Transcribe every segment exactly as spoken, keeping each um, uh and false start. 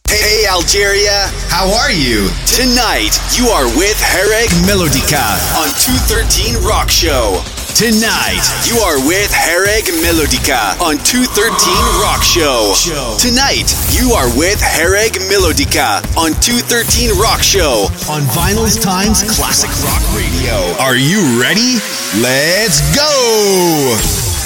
Hey Algeria, how are you? Tonight, you are with Hereg Melodica on two thirteen Rock Show. Tonight, you are with Hereg Melodica on two thirteen Rock Show. Tonight, you are with Hereg Melodica on two thirteen Rock Show on Vinyl's Times Classic Rock Radio. Are you ready? Let's go!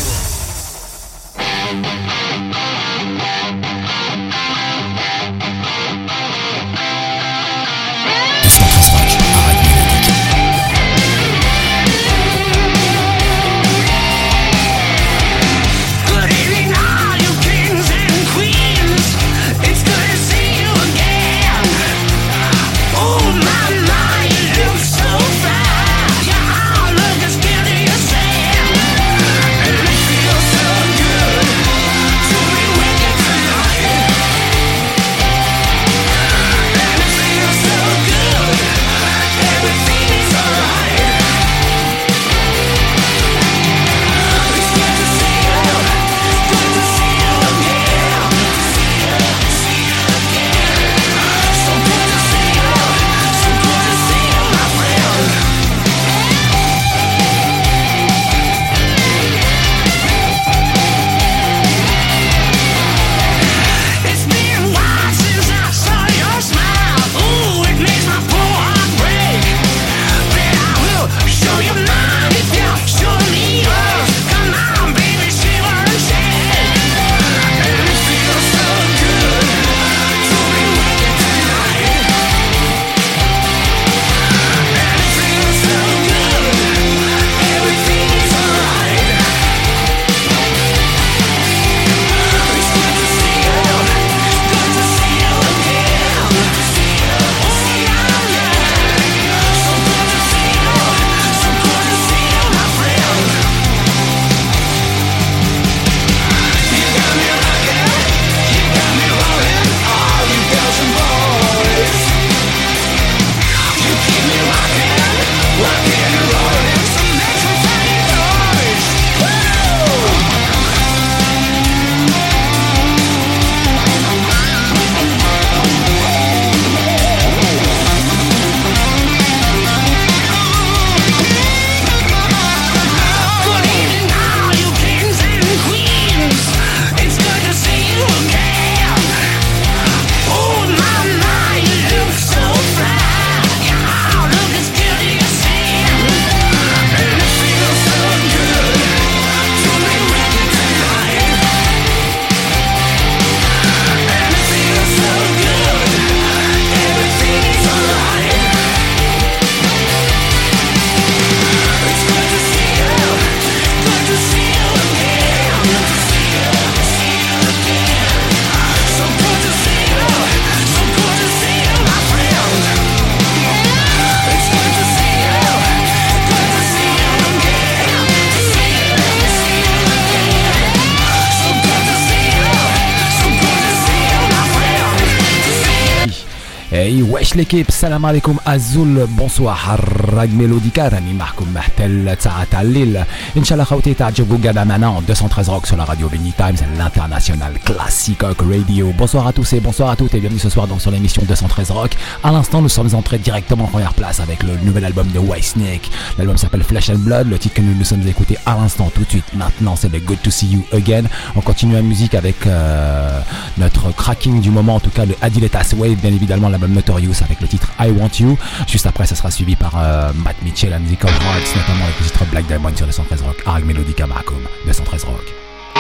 Hey wesh l'équipe, salam alaikum Azul, bonsoir حراق ميلوديكا راني معكم حتى الساعة تاع الليل ان شاء الله خوتي تعجبكم قاعدة معنا deux cent treize Rock sur la radio Benny Times, l'international classic rock radio. Bonsoir à tous et bonsoir à toutes et bienvenue ce soir donc sur l'émission deux cent treize Rock. À l'instant nous sommes entrés directement en première place avec le nouvel album de Whitesnake. L'album s'appelle Flesh and Blood, le titre que nous nous sommes écoutés à l'instant tout de suite maintenant c'est The Good to See You Again. On continue la musique avec euh, notre cracking du moment, en tout cas le Adiletas Wave, bien évidemment l'album Notorious avec le titre I Want You. Juste après ça sera suivi par euh, Matt Mitchell and the Cold Hearts, notamment avec le titre Black Diamond sur deux cent treize Rock. Hereg Melodica Makum, deux cent treize Rock.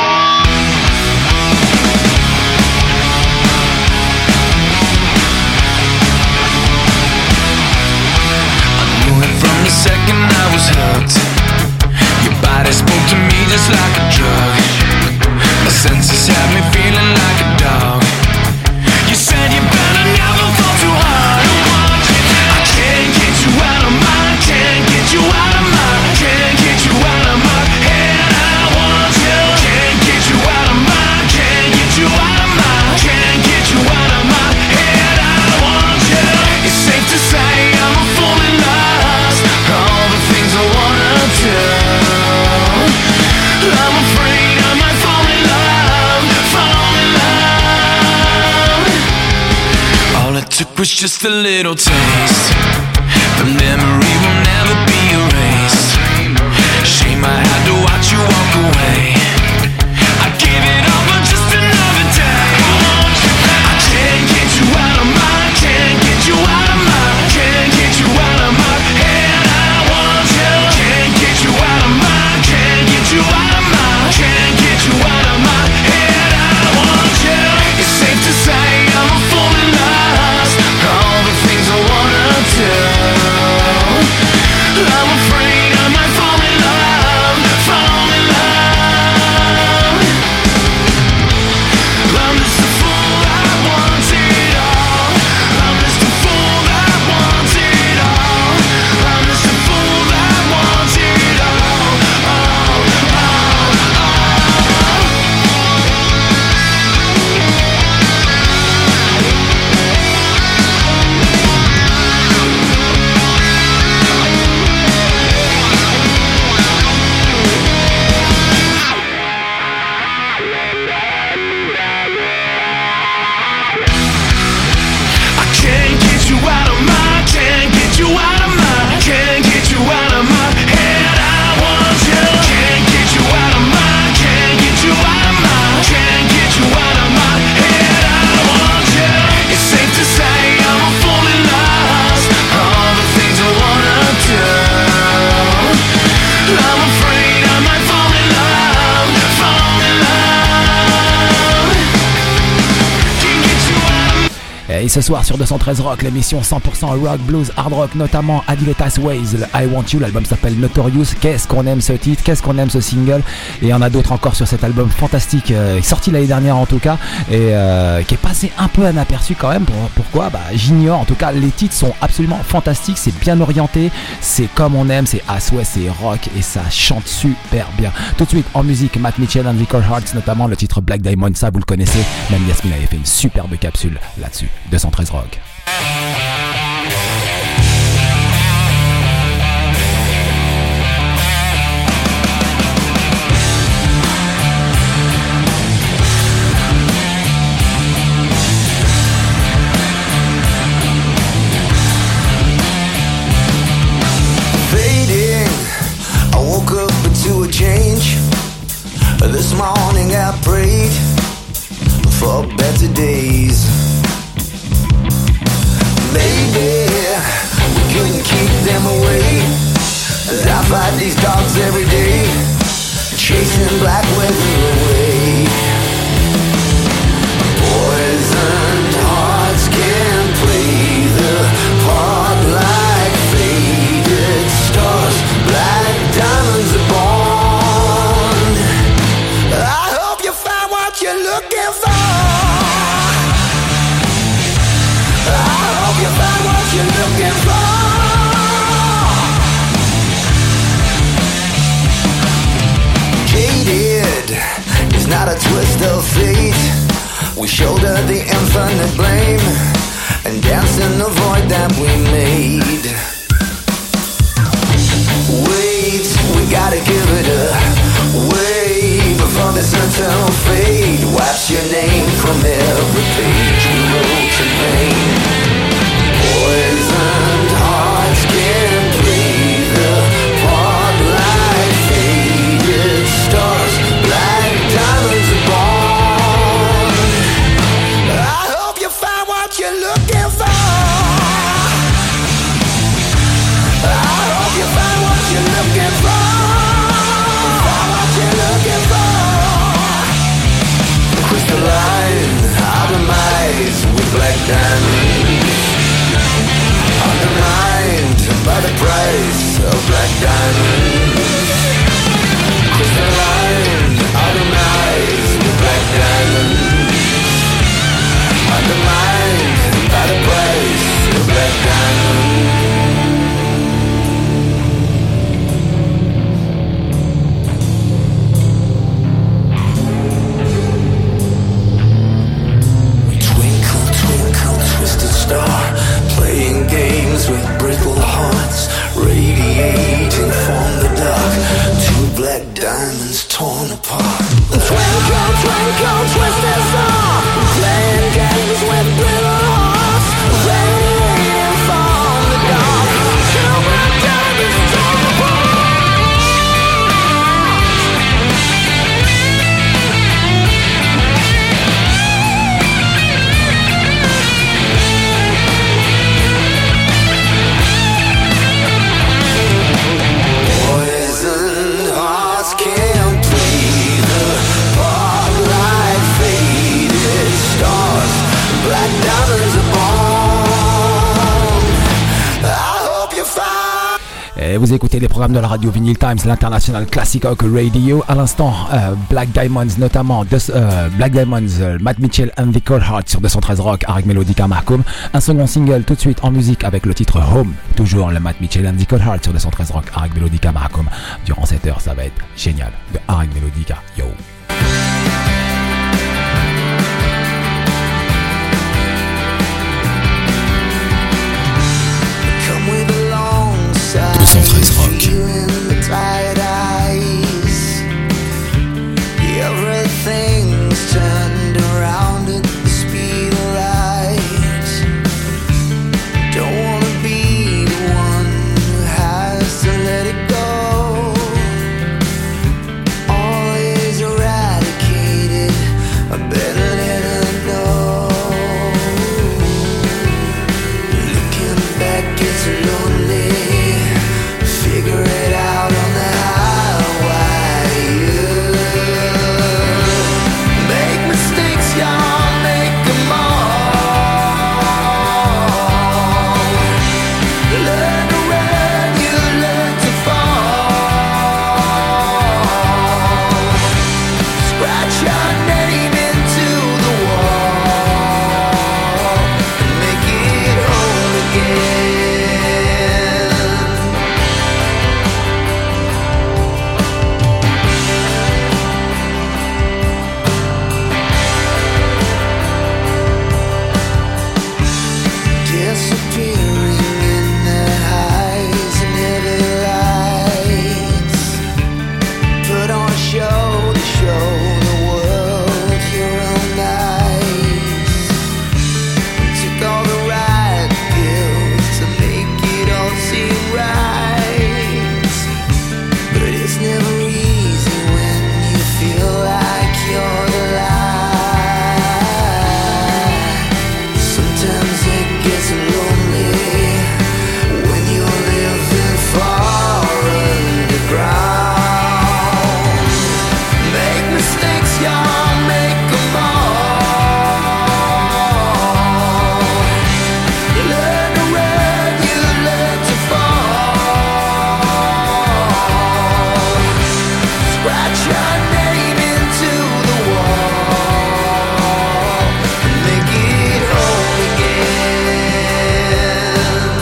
From the second I was hooked, your body spoke to me just like a drug. My senses had me feeling like a dog. You said you better never fall too hard. I can't get you out of my, can't get you out of my, can't get you out of my head. I want you. was just a little taste. The memory will never be erased. Shame I had to watch you walk away. I gave it all for just another day. I can't get you out of my, can't get you out of my, can't get you out of my head. I want you. Can't get you out of my, can't get you out of my, can't get you out of my head. I want you. It's safe to say I'm a fool in love. All the things I wanna do. I'm afraid I might fall in love, fall in love. I'm just a fool that wants it all. I'm just a fool that wants it all. I'm just a fool that wants it all. Oh, oh, oh. I can't get you out of my, can't get you out of my, can't get you out of my head. I want you. Can't get you out of my, can't get you out of my, can't get you out of my head. I want you. It's safe to say I'm a fool in love. All the things I wanna do. I'm afraid I might fall in love, fall in love. Can't get you out of Et ce soir sur deux cent treize Rock, l'émission cent pour cent rock, blues, hard rock, notamment Adiletas Ways, le I Want You, l'album s'appelle Notorious. Qu'est-ce qu'on aime ce titre, qu'est-ce qu'on aime ce single. Et il y en a d'autres encore sur cet album fantastique, euh, sorti l'année dernière en tout cas, et euh, qui est passé un peu inaperçu quand même. Pour, pourquoi bah, j'ignore, en tout cas les titres sont absolument fantastiques, c'est bien orienté, c'est comme on aime, c'est as ouais, c'est rock et ça chante super bien. Tout de suite en musique, Matt Mitchell and the Cold Hearts, notamment le titre Black Diamond, ça vous le connaissez, même Yasmine avait fait une superbe capsule là-dessus. deux cent treize Rock. Fading, I woke up into a change. This morning I prayed for better days. Maybe we couldn't keep them away, as I fight these dogs every day, chasing black weather away. Poisoned hearts can play the part like faded stars. Black diamonds are born. I hope you find what you're looking for. I hope you find what you're looking for. Jaded is not a twist of fate. We shoulder the infinite blame and dance in the void that we made. Wait, we gotta give it a wait before this eternal fade wipes your name from every page we wrote in vain. Poisoned hearts can play the part like faded stars. Black diamonds are born. I hope you find what you're looking for. I hope you find what you're looking for. Find what you're looking for. Crystalline Et vous écoutez les programmes de la radio Vinyl Times, l'International Classic Rock Radio. À l'instant, euh, Black Diamonds notamment, de, euh, Black Diamonds, euh, Matt Mitchell and the Cold Heart sur deux cent treize Rock avec Melodica Mahkoum. Un second single tout de suite en musique avec le titre Home. Toujours le Matt Mitchell and the Cold Heart sur deux cent treize Rock avec Melodica Mahkoum. Durant cette heure, ça va être génial. De Harry Melodica. Yo. deux cent treize Rock. Everything's turned around at the speed of light. Don't wanna be the one who has to let it go. All is eradicated, I better let her know. Looking back, it's lonely. Figure it out on the highway. Make mistakes, y'all, make them all. Learn to run, you learn to fall. Scratch your name into the wall and make it home again. Disappearing in the highs and heavy lights. Put on a show to show the world you're all nice. Took all the right pills to make it all seem right. But it's never easy when you feel like you're the lie. Sometimes it gets lonely when you're living far underground. Make mistakes, y'all, make them all. Learn to run, you learn to fall. Scratch your name into the wall and make it home again.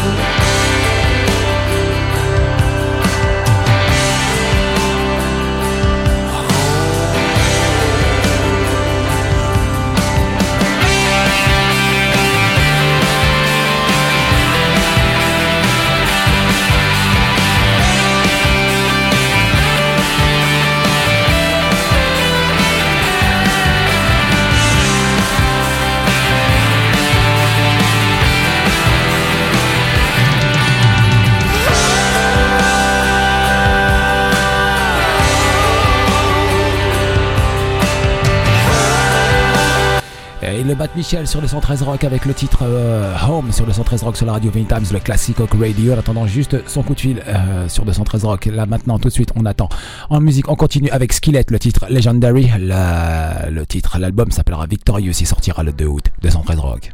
Et le Matt Mitchell sur le cent treize Rock avec le titre euh, Home sur le cent treize Rock sur la radio Vinyl Times, le Classic Rock Radio. En attendant juste son coup de fil euh, sur deux cent treize Rock. Là maintenant, tout de suite, on attend. En musique, on continue avec Skillet, le titre Legendary. La, le titre, l'album s'appellera Victorious. Il sortira le deux août. deux cent treize Rock.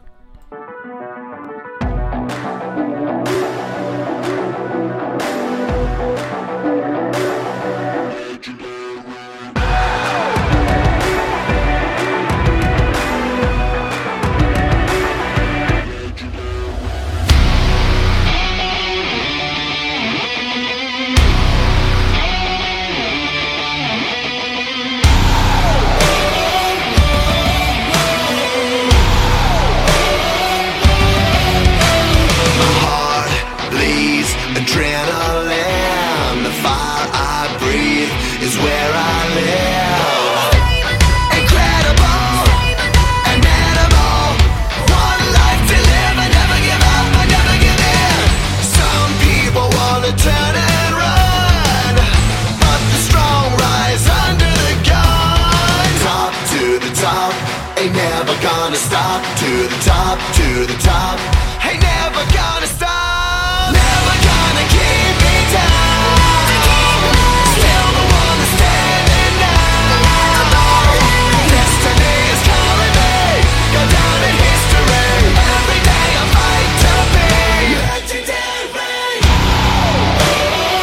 Adrenaline, the fire I breathe is where I live. Incredible, an animal, one life to live. I never give up, I never give in. Some people wanna turn and run, but the strong rise under the gun. Top to the top, ain't never gonna stop. To the top, to the top, ain't never gonna stop. Never gonna keep me down. Still the one that's standing now. Destiny is calling me. Go down in history. Every day I fight to be legendary.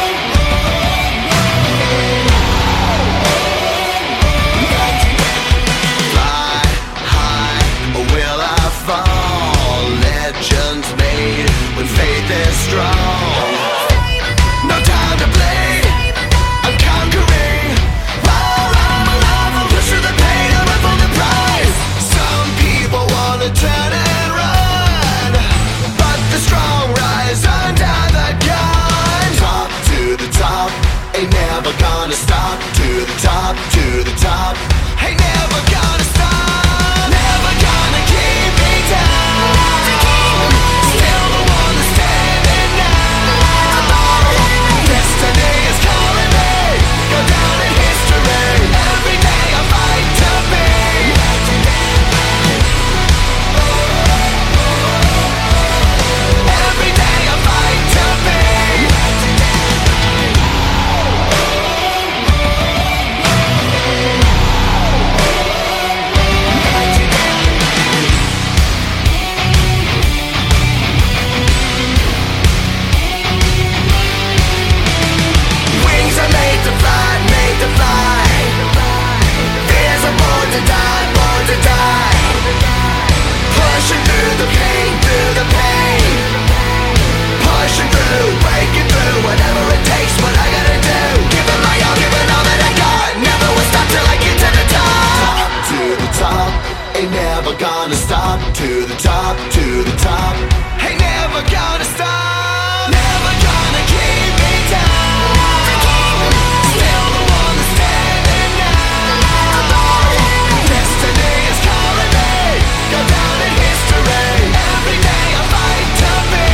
never gonna stop. To the top, to the top. Ain't never gonna stop. Never gonna keep me down. Still the one that's standing now. Destiny is calling me. Go down in history. Every day I fight to be.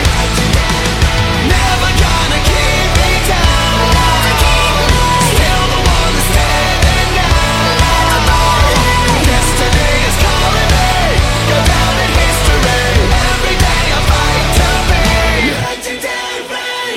Never gonna keep me down. Still the one that's standing now. Destiny is calling me. Go down in history. Every day I fight to be legendary.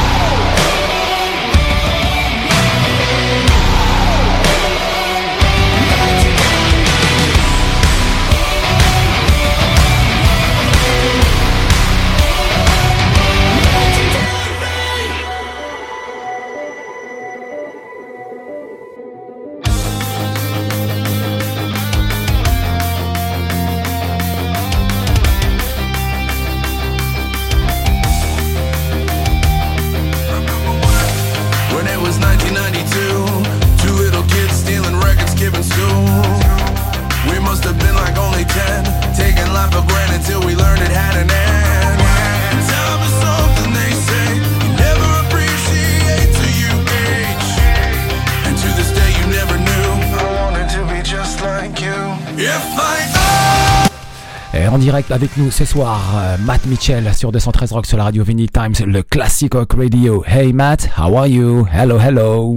When it was nineteen ninety-two, two little kids stealing records, skipping school. We must have been like only ten, taking life for granted till we learned it had an end. Time is something they say you never appreciate till you age. And to this day you never knew I wanted to be just like you. If I Et en direct avec nous ce soir, euh, Matt Mitchell sur deux cent treize Rock sur la radio Vinyl Times, le Classic Rock Radio. Hey Matt, how are you? Hello, hello.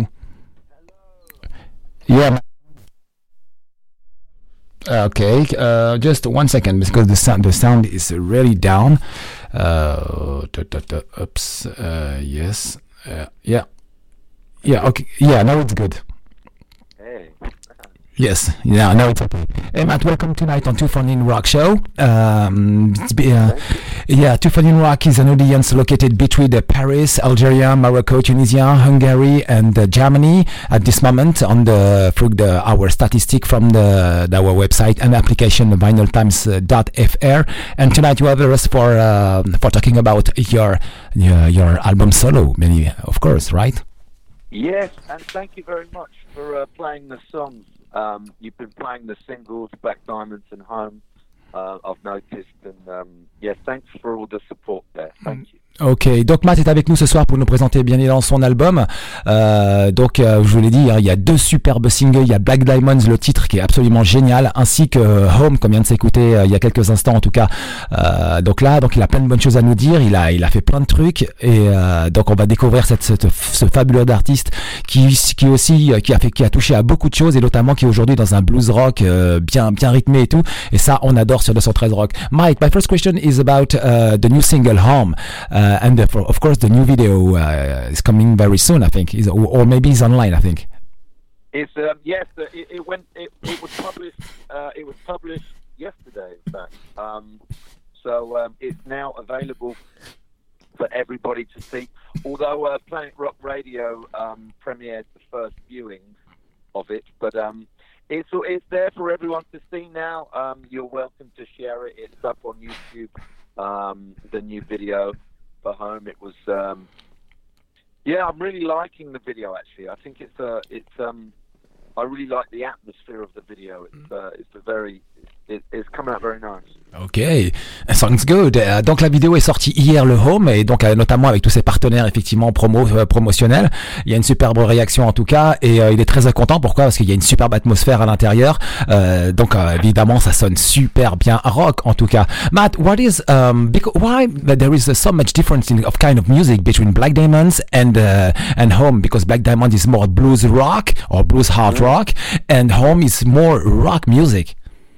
Yeah. Ma- Okay, uh, just one second because the sound the sound is really down. Uh, t- t- t- oops. Uh, yes. Uh, yeah. Yeah. Okay. Yeah. Now it's good. Hey. Yes, yeah, now it's okay. Hey Matt, welcome tonight on Two Fun in Rock show. Um, it's be, uh, yeah, Two Fun in Rock is an audience located between uh, Paris, Algeria, Morocco, Tunisia, Hungary, and uh, Germany at this moment. On the through the our statistic from the, the our website and application vinyl times dot f r. And tonight you have us for uh, for talking about your your, your album solo, maybe, of course, right? Yes, and thank you very much for uh, playing the songs. Um, you've been playing the singles, Black Diamonds and Home, uh, I've noticed. And um, yeah, thanks for all the support there. Thank you. Ok, donc Matt est avec nous ce soir pour nous présenter bien évidemment son album. Euh, donc euh, je vous l'ai dit, hein, il y a deux superbes singles, il y a Black Diamonds, le titre qui est absolument génial, ainsi que Home, comme vient de s'écouter euh, il y a quelques instants en tout cas. Euh, donc là, donc il a plein de bonnes choses à nous dire, il a il a fait plein de trucs et euh, donc on va découvrir cette, cette ce fabuleux d'artiste qui qui aussi qui a fait qui a touché à beaucoup de choses et notamment qui est aujourd'hui dans un blues rock euh, bien bien rythmé et tout. Et ça, on adore sur deux cent treize Rock. Mike, my first question is about uh, the new single Home. Uh, Uh, and the, of course, the new video uh, is coming very soon. I think, is, or, or maybe it's online. I think. It's um, yes, uh, it, it went. It, it was published. Uh, it was published yesterday, in fact. Um, so um, it's now available for everybody to see. Although uh, Planet Rock Radio um, premiered the first viewing of it, but um, it's it's there for everyone to see now. Um, you're welcome to share it. It's up on YouTube. Um, the new video. Home, it was um yeah I'm really liking the video actually. I think it's uh it's um I really like the atmosphere of the video. It's uh, it's a very it, it's come out very nice. Ok, sounds good. Euh, donc la vidéo est sortie hier, le Home, et donc euh, notamment avec tous ses partenaires effectivement promo euh, promotionnels. Il y a une superbe réaction en tout cas, et euh, il est très content. Pourquoi? Parce qu'il y a une superbe atmosphère à l'intérieur. Euh, donc euh, évidemment, ça sonne super bien rock en tout cas. Matt, what is um because why there is uh, so much difference in of kind of music between Black Diamonds and uh, and Home? Because Black Diamond is more blues rock or blues hard rock, and Home is more rock music.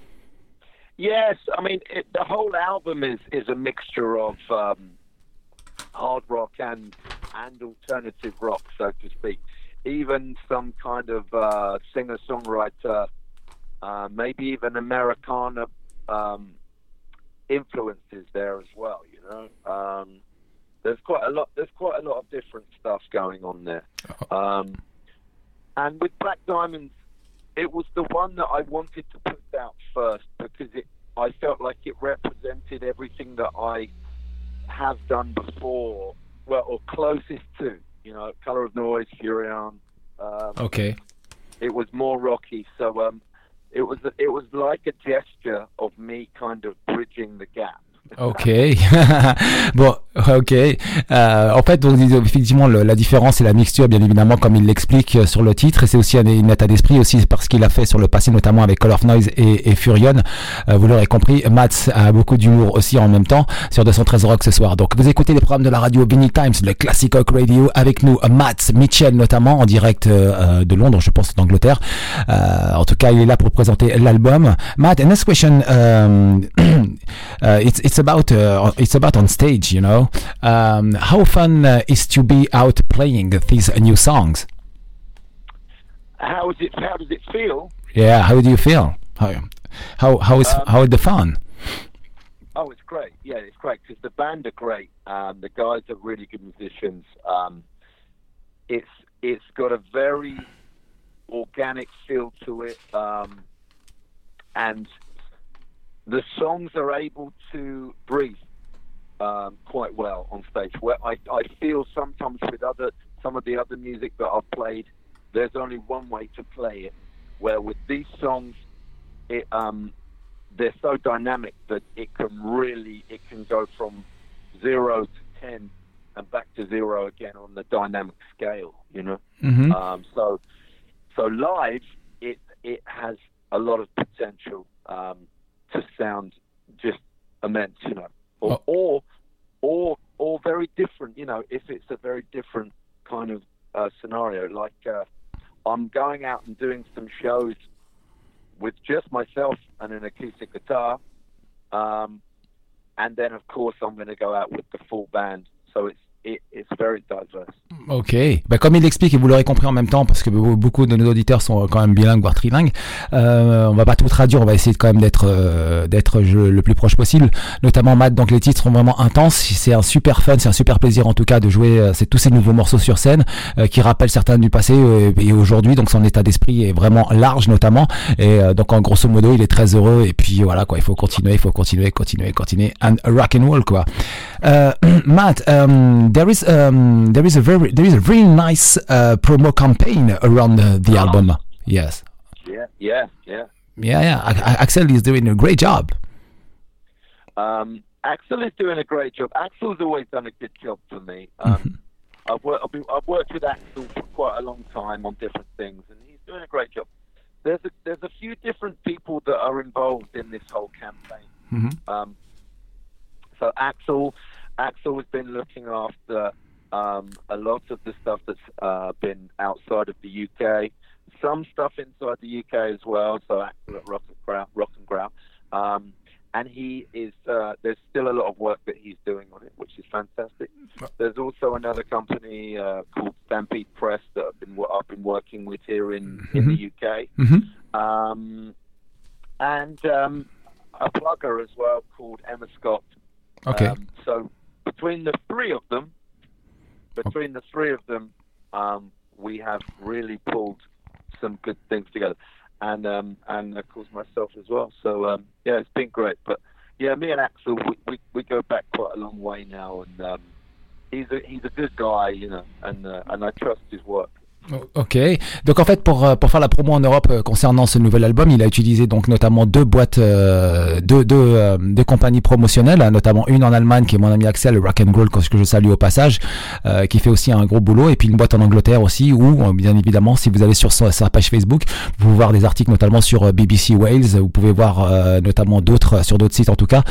Yes, I mean it, the whole album is, is a mixture of um, hard rock and and alternative rock, so to speak. Even some kind of uh, singer-songwriter, uh, maybe even Americana um, influences there as well. You know, um, there's quite a lot. There's quite a lot of different stuff going on there. Um, and with Black Diamonds, it was the one that I wanted to put out first because it, I felt like it represented everything that I have done before, well, or closest to, you know, Colour of Noise, Furion. Um, okay. It was more rocky, so um, it was it was like a gesture of me kind of bridging the gap. Ok, bon, ok. Euh, en fait, donc, effectivement, le, la différence et la mixture, bien évidemment, comme il l'explique euh, sur le titre, et c'est aussi un, un état d'esprit aussi parce qu'il a fait sur le passé, notamment avec Call of Noise et, et Furion. Euh, vous l'aurez compris, Mats a beaucoup d'humour aussi en même temps sur deux cent treize Rock ce soir. Donc, vous écoutez les programmes de la radio Vinny Times, le Classic Rock Radio, avec nous Mats Mitchell notamment en direct euh, de Londres, je pense d'Angleterre. Euh, en tout cas, il est là pour présenter l'album. Matt, and this question, um, uh, it's it's about uh, it's about on stage, you know. Um, how fun uh, is to be out playing these new songs? How is it? How does it feel? Yeah, how do you feel? How how how is Um, how is the fun? Oh, it's great. Yeah, it's great because the band are great. Um, the guys are really good musicians. Um, it's it's got a very organic feel to it, um, and the songs are able to breathe um, quite well on stage. Where I, I feel sometimes with other some of the other music that I've played, there's only one way to play it. Where with these songs, it um, they're so dynamic that it can really it can go from zero to ten and back to zero again on the dynamic scale. You know, Mhm. um, so so live it it has a lot of potential um, to sound just immense. You know, or, Oh. or or or very different. You know, if it's a very different kind of uh, scenario, like uh, I'm going out and doing some shows with just myself and an acoustic guitar, um, and then of course I'm going to go out with the full band. So it's it, it's very diverse. Ok, bah, comme il l'explique et vous l'aurez compris en même temps parce que beaucoup de nos auditeurs sont quand même bilingues voire trilingues, euh, on va pas tout traduire, on va essayer quand même d'être euh, d'être le plus proche possible, notamment Matt. Donc les titres sont vraiment intenses, c'est un super fun, c'est un super plaisir en tout cas de jouer euh, c'est tous ces nouveaux morceaux sur scène euh, qui rappellent certains du passé euh, et aujourd'hui, donc son état d'esprit est vraiment large notamment et euh, donc en grosso modo il est très heureux et puis voilà quoi, il faut continuer, il faut continuer, continuer, continuer and rock and roll quoi. Uh, Matt, um, there is um, there is a very there is a very nice uh, promo campaign around the, the album. Yes, Yeah, yeah, yeah. yeah, yeah. A- A- Axel is doing a great job. Um, Axel is doing a great job. Axel's always done a good job for me. Um, I've, wor- I've, been, I've worked with Axel for quite a long time on different things, and he's doing a great job. There's a, there's a few different people that are involved in this whole campaign. Mhm. Um, so Axel, Axel has been looking after um, a lot of the stuff that's uh, been outside of the U K, some stuff inside the U K as well. So Axel at Rock and Growl, Rock and Growl. Um, and he is. Uh, there's still a lot of work that he's doing on it, which is fantastic. There's also another company uh, called Stampede Press that I've been I've been working with here in, in the U K, Mhm. um, and um, a plugger as well called Emma Scott. Okay. Um, so between the three of them, between the three of them, um, we have really pulled some good things together, and um, and of course myself as well. So um, yeah, it's been great. But yeah, me and Axel, we, we, we go back quite a long way now, and um, he's a he's a good guy, you know, and uh, and I trust his work. Ok, donc en fait pour euh, pour faire la promo en Europe euh, concernant ce nouvel album, il a utilisé donc notamment deux boîtes, euh, deux deux euh, deux compagnies promotionnelles, hein, notamment une en Allemagne qui est mon ami Axel, Rock and Roll, que je salue au passage, euh, qui fait aussi un gros boulot, et puis une boîte en Angleterre aussi où euh, bien évidemment si vous allez sur sa, sa page Facebook, vous pouvez voir des articles notamment sur euh, B B C Wales, vous pouvez voir euh, notamment d'autres sur d'autres sites en tout cas,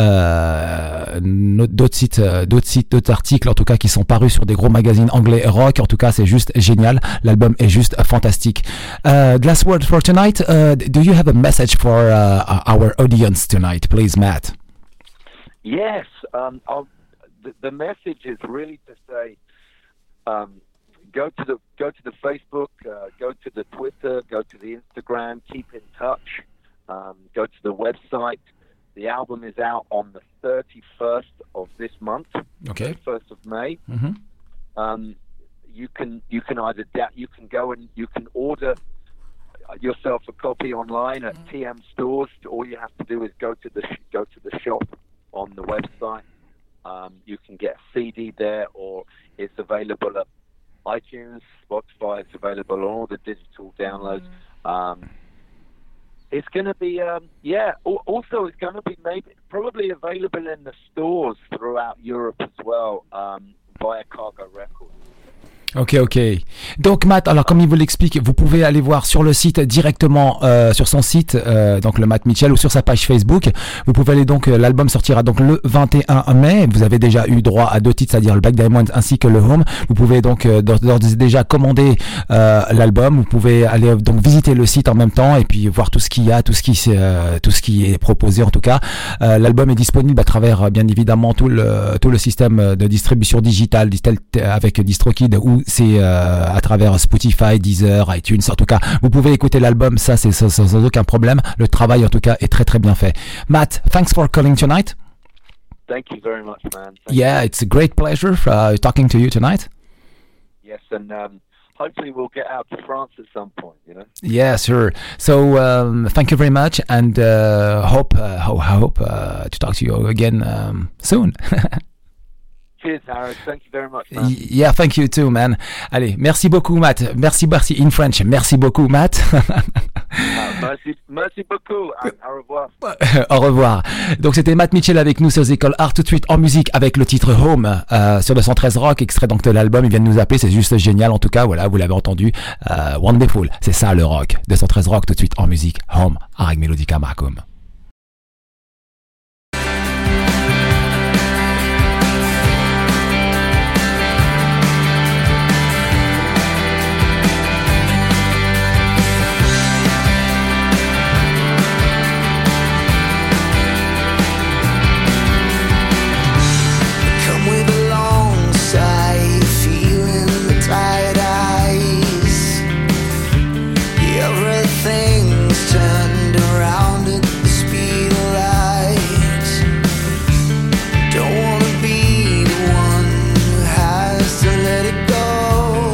euh, no- d'autres sites, euh, d'autres sites, d'autres articles en tout cas qui sont parus sur des gros magazines anglais rock. En tout cas, c'est juste génial. L'album est juste fantastique. Uh, last word for tonight. Uh, do you have a message for uh, our audience tonight, please, Matt? Yes, um, I'll, the, the message is really to say, um, go to the go to the Facebook, uh, go to the Twitter, go to the Instagram, keep in touch, um, go to the website. The album is out on the thirty-first of this month, Okay. first of May. Mhm. Um, you can you can either da- you can go and you can order yourself a copy online at T M stores. All you have to do is go to the sh- go to the shop on the website. Um, you can get a C D there, or it's available at iTunes, Spotify. It's available on all the digital downloads. Um, it's going to be, um, yeah. Also, it's going to be maybe probably available in the stores throughout Europe as well um, via Cargo Records. Ok, ok. Donc Matt, alors comme il vous l'explique, vous pouvez aller voir sur le site directement, euh, sur son site, euh, donc le Matt Mitchell, ou sur sa page Facebook. Vous pouvez aller donc, euh, l'album sortira donc le vingt et un mai. Vous avez déjà eu droit à deux titres, c'est-à-dire le Black Diamond ainsi que le Home. Vous pouvez donc euh, d'ores et déjà commander euh, l'album. Vous pouvez aller donc visiter le site en même temps et puis voir tout ce qu'il y a, tout ce qui, euh, tout ce qui est proposé en tout cas. Euh, l'album est disponible à travers bien évidemment tout le tout le système de distribution digitale, avec DistroKid ou c'est euh, à travers Spotify, Deezer, iTunes. En tout cas, vous pouvez écouter l'album, ça c'est sans, sans aucun problème. Le travail en tout cas est très très bien fait. Matt, thanks for calling tonight. Thank you very much, man. Thank yeah, you. It's a great pleasure uh, talking to you tonight. Yes, and um, hopefully we'll get out to France at some point, you know? Yeah, sure. So um, thank you very much, and uh, hope uh, ho- hope uh, to talk to you again um, soon. Cheers, Harry. Thank you very much, man. Yeah, thank you too, man. Allez, merci beaucoup, Matt. Merci, merci in French. Merci beaucoup, Matt. Ah, merci, merci beaucoup. Au revoir. Au revoir. Donc c'était Matt Mitchell avec nous sur les écoles Art tout de suite en musique avec le titre Home euh, sur deux cent treize Rock, extrait donc de l'album. Il vient de nous appeler, c'est juste génial en tout cas. Voilà, vous l'avez entendu. Euh, wonderful, c'est ça le rock. deux cent treize Rock tout de suite en musique. Home, avec Melodica Marcum. Everything's turned around at the speed of light. Don't wanna be the one who has to let it go.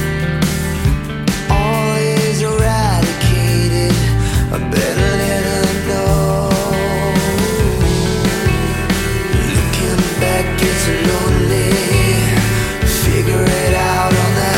All is eradicated, I better let her know. Looking back, it's lonely. Figure it out on the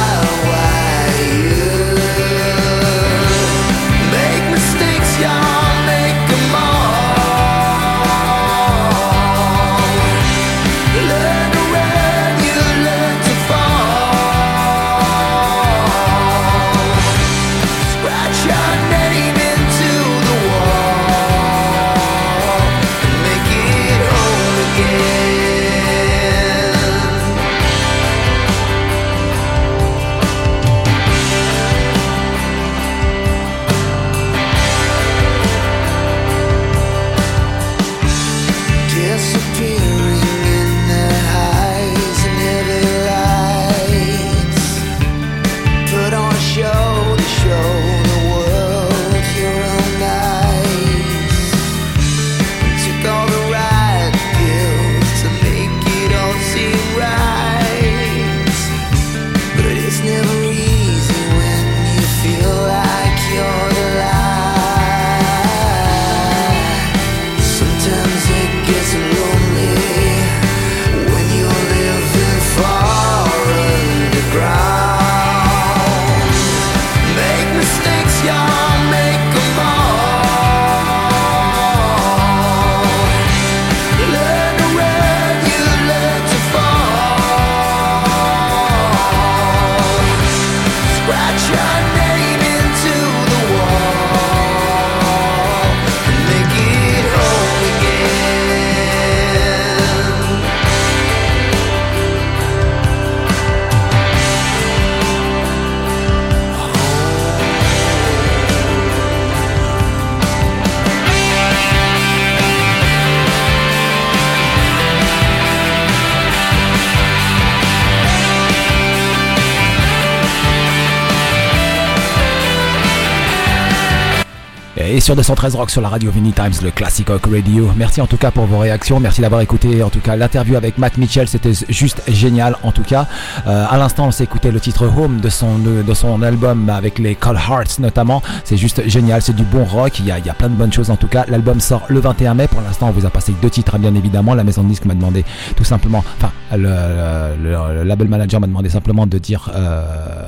Et sur deux cent treize Rock sur la radio Vinny Times, le Classic Rock Radio. Merci en tout cas pour vos réactions, merci d'avoir écouté en tout cas l'interview avec Matt Mitchell, c'était juste génial en tout cas. Euh, à l'instant on s'est écouté le titre Home de son, de, de son album avec les Cold Hearts notamment, c'est juste génial, c'est du bon rock, il y a, il y a plein de bonnes choses en tout cas. L'album sort le vingt et un mai, pour l'instant on vous a passé deux titres bien évidemment, la maison de disque m'a demandé tout simplement, enfin le, le, le, le label manager m'a demandé simplement de dire... Euh,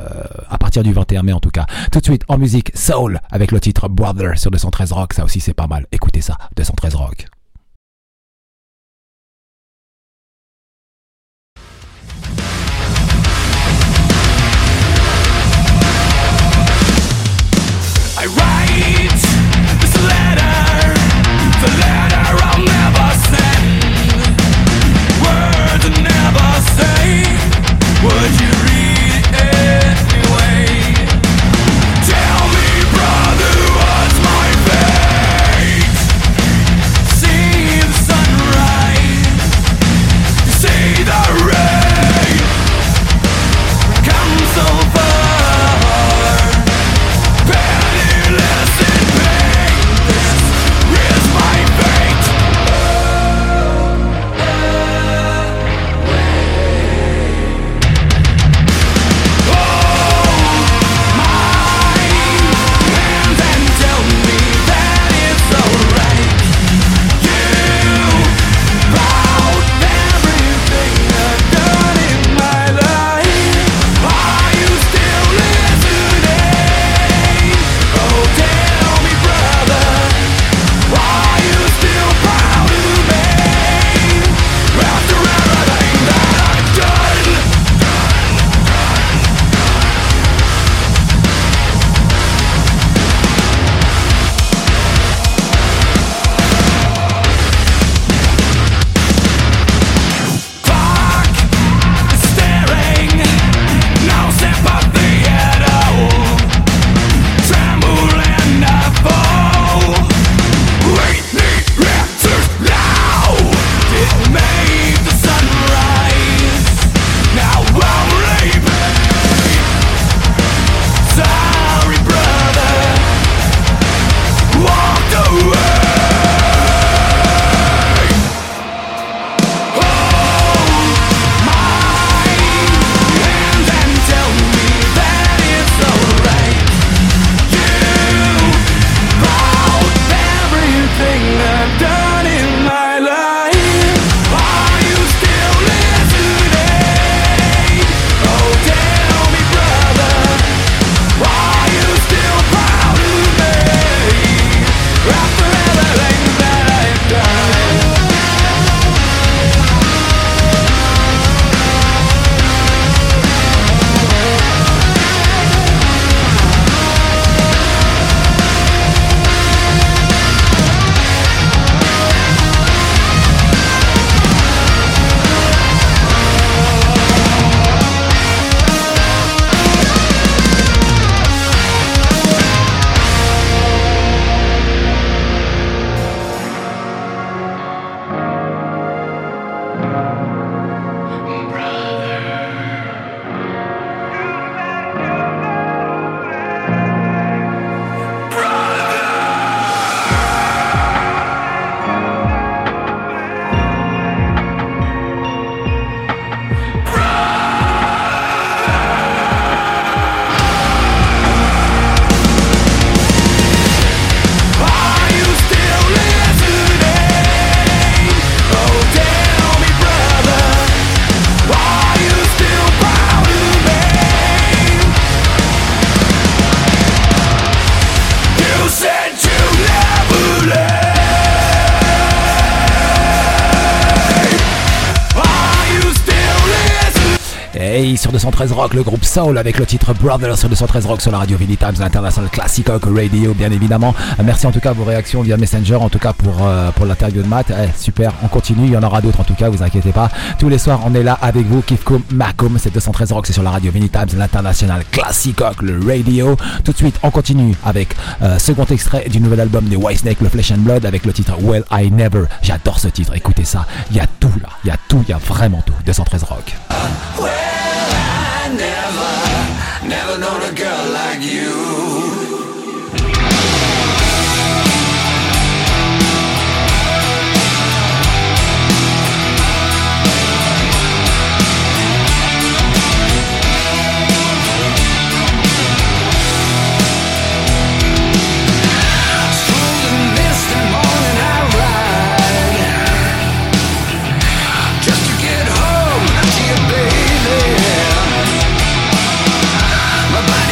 à partir du vingt et un mai en tout cas. Tout de suite en musique soul avec le titre Brother sur deux cent treize Rock, ça aussi c'est pas mal. Écoutez ça, deux cent treize Rock. I write this letter, the letter I'll never send. Words I never say. Would you read it anyway? Tell me, brother, what's my fate? See the sunrise, see the rain. Come so far, penniless in pain. This is my fate. Hey, sur deux cent treize Rock, le groupe Soul avec le titre Brother sur deux cent treize Rock sur la radio Vinny Times International Classic Rock Radio, bien évidemment. Merci en tout cas à vos réactions via Messenger, en tout cas pour, euh, pour l'interview de Matt. Eh, super, on continue, il y en aura d'autres en tout cas, vous inquiétez pas. Tous les soirs, on est là avec vous, Kifkum, Makum, c'est deux cent treize Rock, c'est sur la radio Vinny Times International Classic Rock, le radio. Tout de suite, on continue avec euh, second extrait du nouvel album des Whitesnake, le Flesh and Blood, avec le titre Well I Never. J'adore ce titre, écoutez ça, il y a tout là, il y a tout, il y a vraiment tout. deux cent treize Rock. Well, I never, never known a girl like you. My body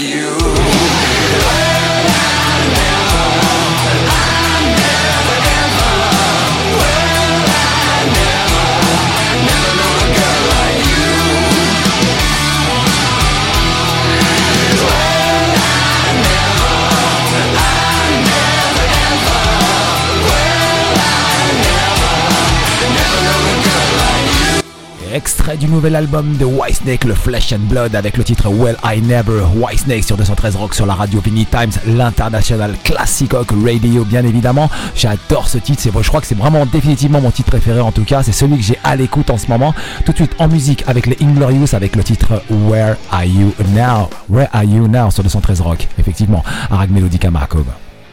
Extrait du nouvel album de Whitesnake, le Flesh and Blood, avec le titre Well I Never. Whitesnake sur deux cent treize Rock sur la radio Vinny Times, l'international classic rock radio, bien évidemment. J'adore ce titre, c'est, je crois que c'est vraiment définitivement mon titre préféré en tout cas. C'est celui que j'ai à l'écoute en ce moment. Tout de suite en musique avec les Inglorious, avec le titre Where Are You Now? Where Are You Now sur deux cent treize Rock. Effectivement, Arag Melodica Markov.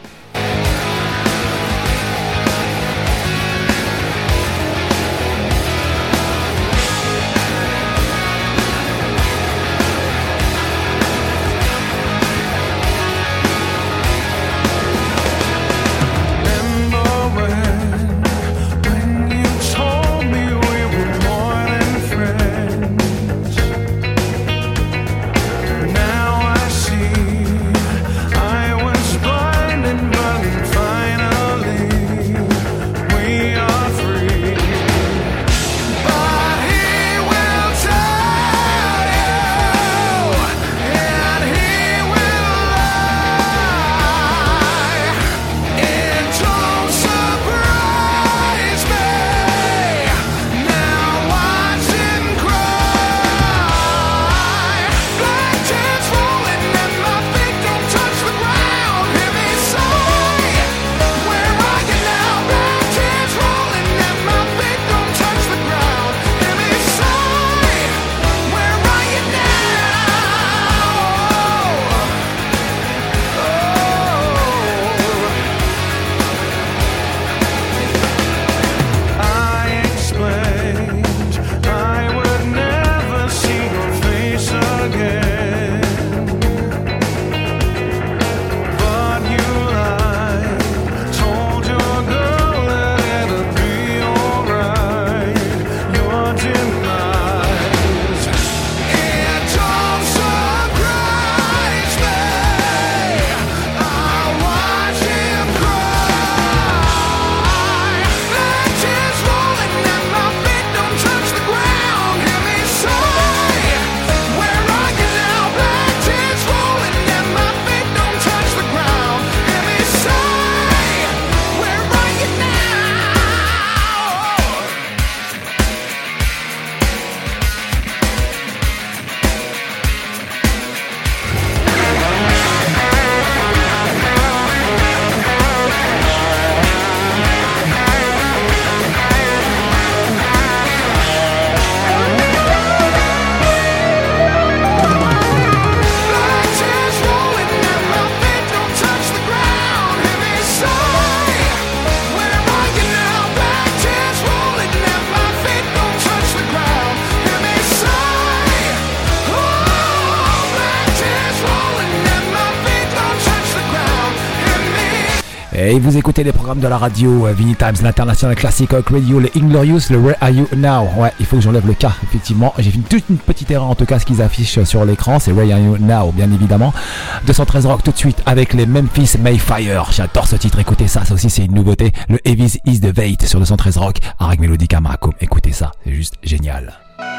Et vous écoutez les programmes de la radio euh, Vinny Times, l'International Classic Rock Radio, les Inglorious, le Where Are You Now? Ouais, il faut que j'enlève le K, effectivement. J'ai fait une, toute une petite erreur en tout cas, ce qu'ils affichent sur l'écran, c'est Where Are You Now, bien évidemment. deux cent treize Rock tout de suite avec les Memphis Mayfire. J'adore ce titre, écoutez ça, ça aussi c'est une nouveauté. Le Heavy's Is the Vate sur deux cent treize Rock, Arag Melodica Marcom. Écoutez ça, c'est juste génial.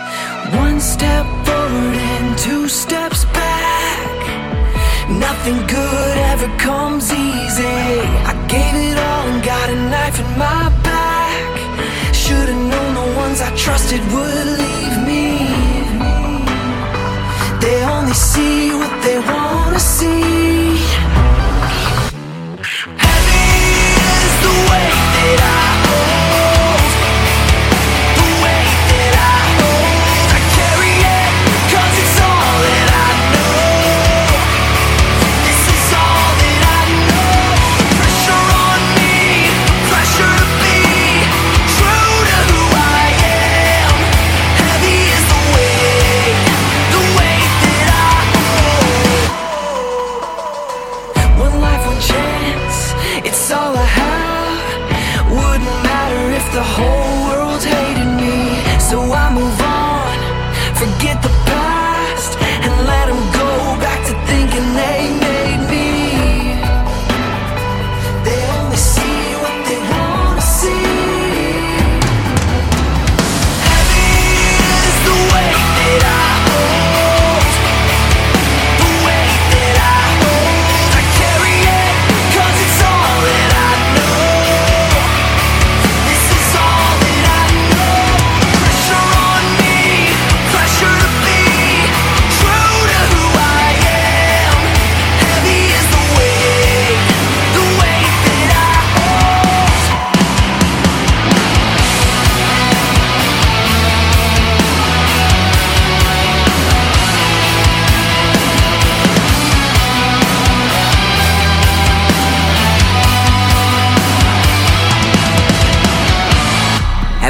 One step forward and two steps back. Nothing good ever comes easy. I gave it all and got a knife in my back. Should've known the ones I trusted would leave me. They only see what they wanna see. Heavy is the weight that I hold. The weight that I hold. I carry it 'cause it's all that I know. This is all that I know. The pressure on me, the pressure to be true to who I am. Heavy is the weight, the weight that I hold.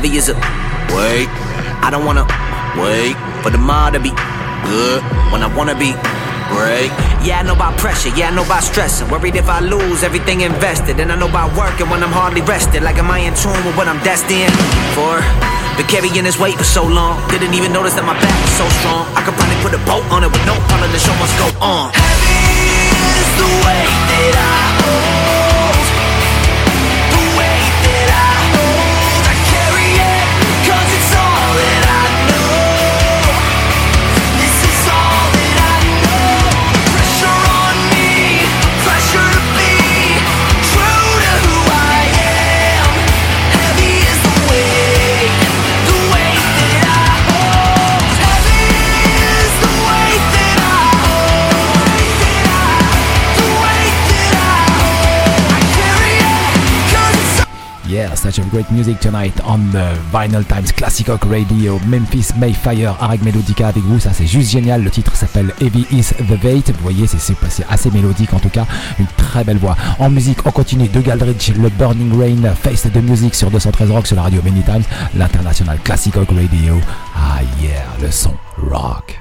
Heavy is a wait. I don't wanna wait for the mod to be good when I wanna be great. Yeah, I know about pressure, yeah, I know about stressing. Worried if I lose everything invested. And I know about working when I'm hardly rested. Like am I in tune with what I'm destined for? Been carrying this weight for so long. Didn't even notice that my back was so strong. I could probably put a boat on it with no problem. The show must go on. Heavy is the weight that I hold. The weight that I hold. I carry it 'cause it's all that I know. This is all that I know. Pressure on me, pressure to be true to who I am. Heavy is the weight, the weight that I hold. Heavy is the weight that I hold. The weight that I hold. I carry it 'cause it's all. Yeah, such a great music tonight on the Vinyl Times Classic Rock Radio. Memphis Mayfire, Hareg Melodica avec vous, ça c'est juste génial. Le titre s'appelle Heavy is the Weight. Vous voyez, c'est, c'est, c'est assez mélodique en tout cas, une très belle voix. En musique, on continue. Doug Aldrich, le Burning Rain, Face de Music sur deux cent treize Rock sur la radio Many Times, l'International Classic Rock Radio. Ah yeah, le son rock.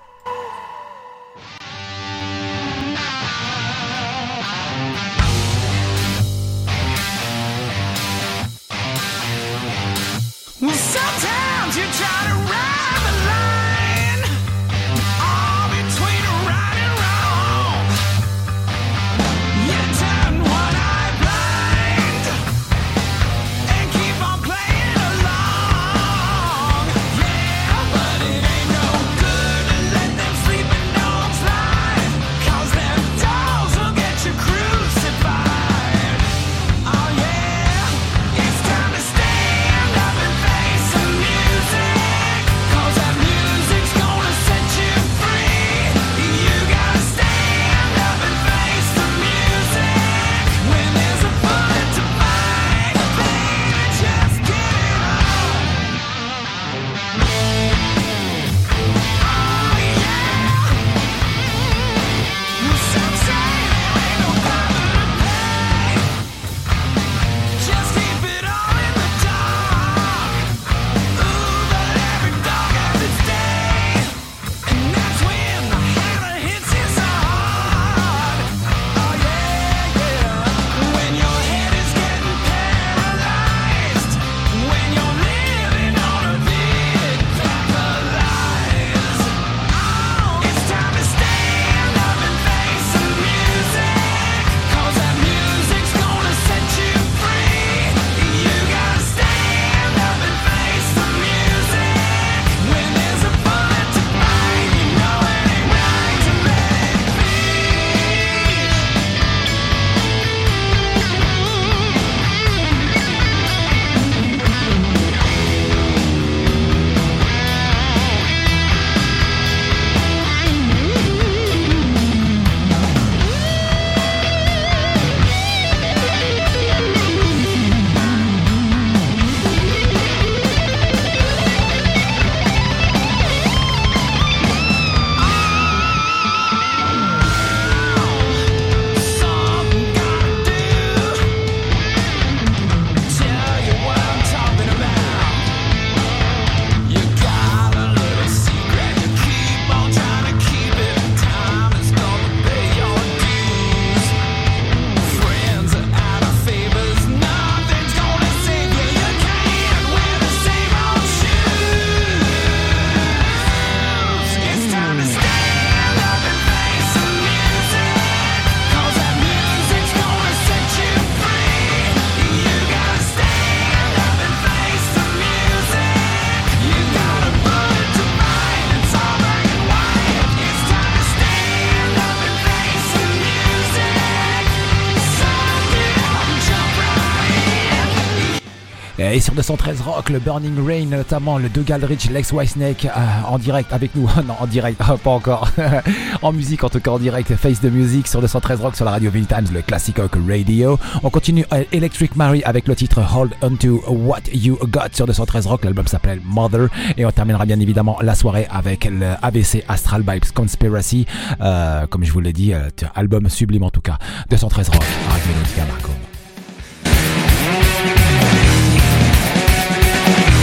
Well, sometimes you try to ride the line, all between right and wrong. You turn one eye blind and keep on playing along. Yeah, but it ain't no good to let them sleeping dogs lie, 'cause them dogs will get you crucified. Oh yeah, it's time to stand up and face the music, 'cause that music's gonna set you free. You gotta stand up and face the music. When there's a bullet to bite, baby, just get it on. Oh yeah. Some say there ain't no price to pay. Just keep it all in the dark. Ooh, but every dog has its day, and that's when the hammer hits you so hard. Oh yeah, yeah. When your head is getting paralyzed, when you're living on a big paper lies. Oh, it's time to stand up and face the music, 'cause that music's gonna set you free. You gotta stand up and face the music. When there's a bullet to bite, you know it ain't right to let it be. Something gotta do. Tell you what I'm talking about. You got a little secret, you keep on trying to keep it. Time is gonna pay your dues. Friends are out of favors, nothing's gonna save you. You can't wear the same old shoes. It's time to stand up and face the music, 'cause that music's gonna set you free. You gotta stand up and face the music. You got a bullet to bite, it's all black and white. It's time to stand up and face the music. So get up and jump right in. Et sur deux cent treize Rock, le Burning Rain, notamment le Doug Aldrich, Lex Whitesnake euh, en direct avec nous. Non, en direct, ah, pas encore. En musique, en tout cas en direct. Face de Music sur deux cent treize Rock sur la radio Many Times, le Classic Rock Radio. On continue euh, Electric Mary avec le titre Hold On To What You Got sur deux cent treize Rock. L'album s'appelle Mother. Et on terminera bien évidemment la soirée avec le A B C Astral Vibes Conspiracy. Euh, comme je vous l'ai dit, euh, album sublime en tout cas. deux cent treize Rock, avec Melodica Marco.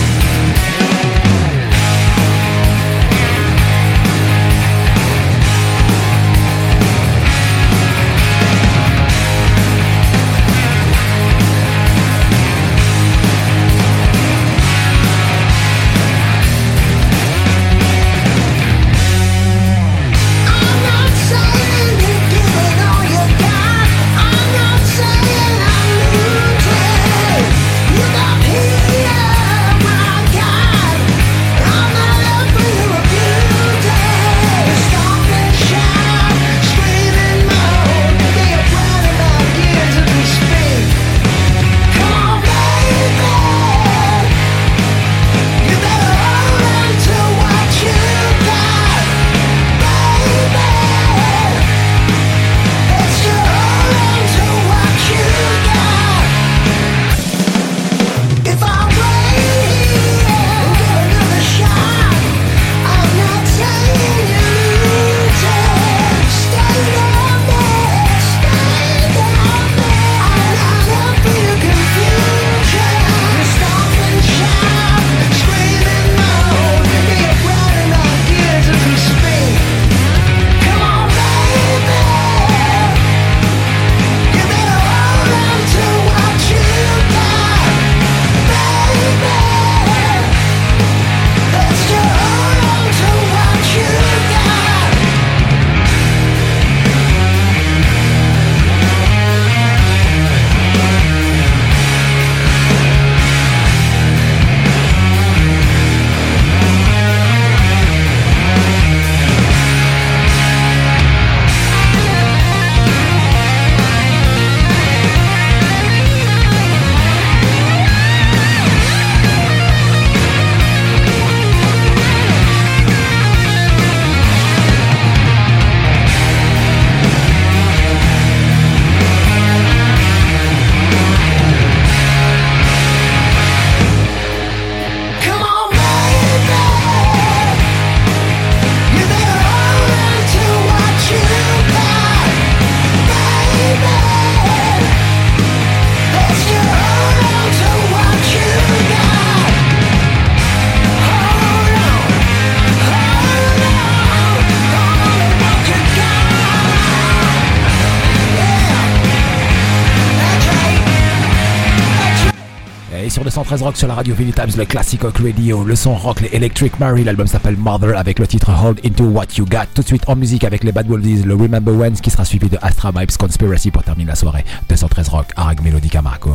Disobey sur deux cent treize Rock sur la radio Vinny Times, le classic rock radio, le son rock, les Electric Mary. L'album s'appelle Mother avec le titre Hold Into What You Got. Tout de suite en musique avec les Bad Wolves, le Remember When, qui sera suivi de Astra Vibes Conspiracy pour terminer la soirée. deux cent treize Rock, Arag Melodica Marcom.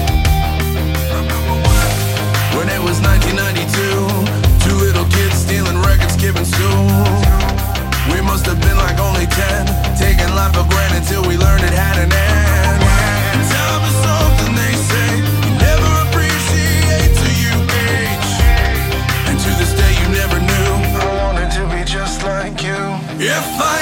When it was nineteen ninety-two, two little kids stealing records, giving school. We must have been like only ten, taking life for granted till we learned it had an end. Time is something they say you never appreciate till you age, and to this day you never knew. I wanted to be just like you. If I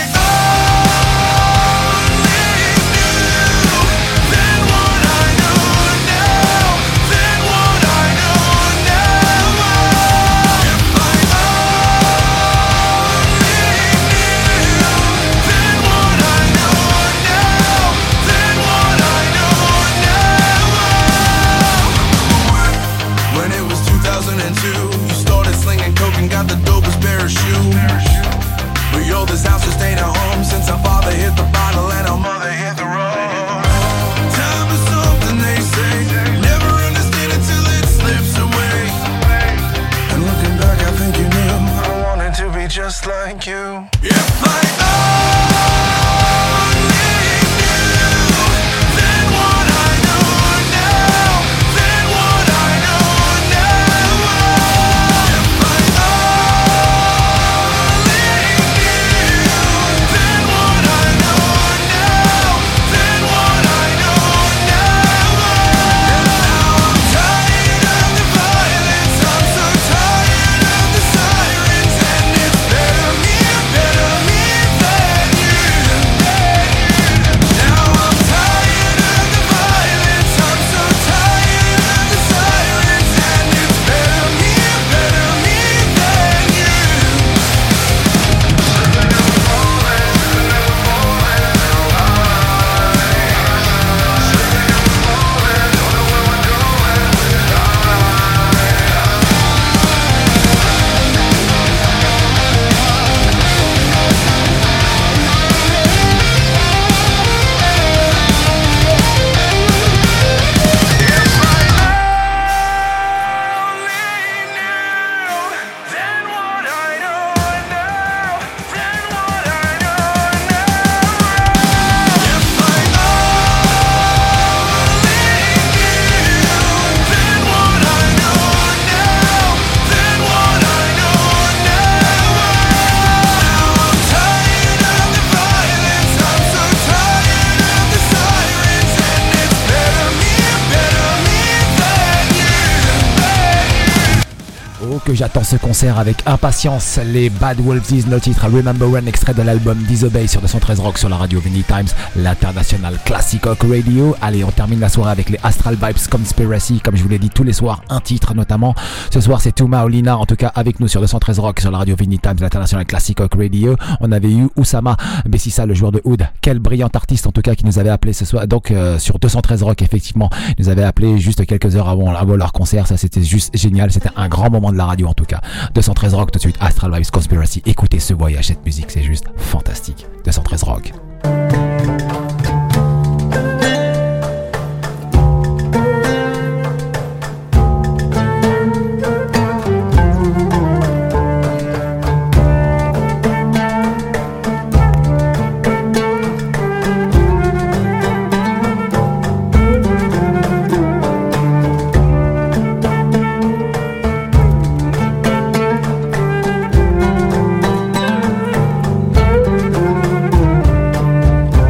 got the dopest pair of shoes. But yo, this house just ain't a home since our father hit the bottle and our mother hit the road. Time is something they say, never understand it till it slips away. And looking back, I think you knew I wanted to be just like you. If I Que j'attends ce concert avec impatience. Les Bad Wolves, le titre Remember When, extrait de l'album Disobey sur deux cent treize Rock sur la radio Vinny Times, l'international classic rock radio. Allez, on termine la soirée avec les Astral Vibes Conspiracy, comme je vous l'ai dit tous les soirs, un titre notamment. Ce soir c'est Touma Olina, en tout cas avec nous sur deux cent treize Rock sur la radio Vinny Times, l'international classic rock radio. On avait eu Oussama Bessissa, le joueur de oud, quel brillant artiste en tout cas, qui nous avait appelé ce soir, donc euh, sur deux cent treize Rock effectivement, il nous avait appelé juste quelques heures avant, avant leur concert. Ça c'était juste génial, c'était un grand moment de la radio en tout cas. deux cent treize Rock tout de suite, Astral Vibes Conspiracy. Écoutez ce voyage, cette musique, c'est juste fantastique. deux cent treize Rock. if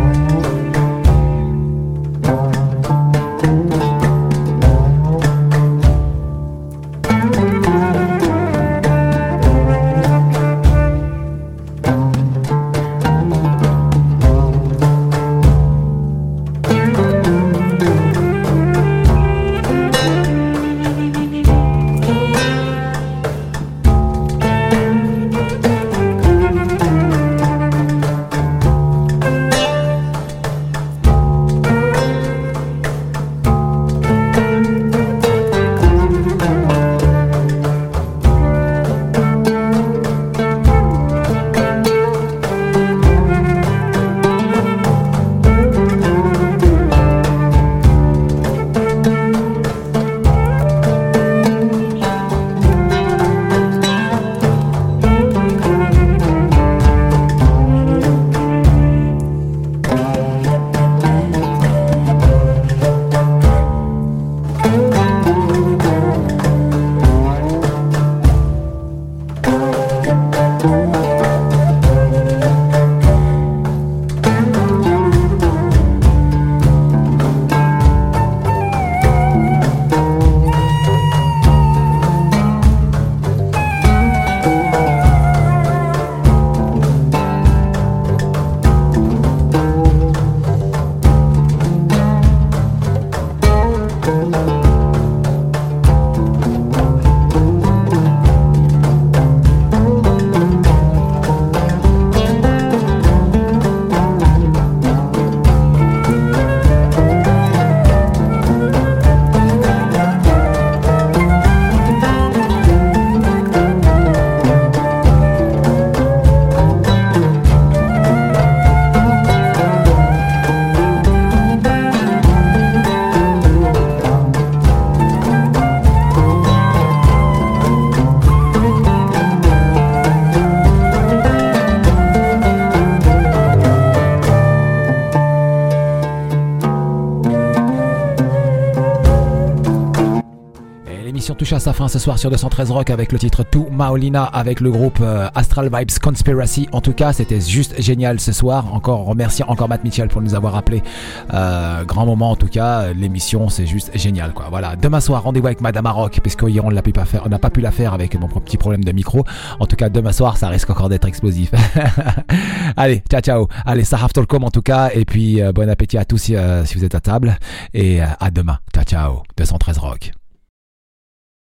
l'émission touche à sa fin ce soir sur deux cent treize Rock avec le titre To Maolina avec le groupe euh, Astral Vibes Conspiracy. En tout cas, c'était juste génial ce soir. Encore remercier encore Matt Mitchell pour nous avoir appelé. Euh, grand moment en tout cas. L'émission, c'est juste génial, quoi. Voilà. Demain soir, rendez-vous avec Madame Maroc, puisqu'hier on l'a pu pas faire, on n'a pas pu la faire avec mon petit problème de micro. En tout cas, demain soir, ça risque encore d'être explosif. Allez, ciao, ciao. Allez, Sahaf Tolkom en tout cas. Et puis, euh, bon appétit à tous si, euh, si vous êtes à table. Et euh, à demain. Ciao, ciao. deux cent treize Rock.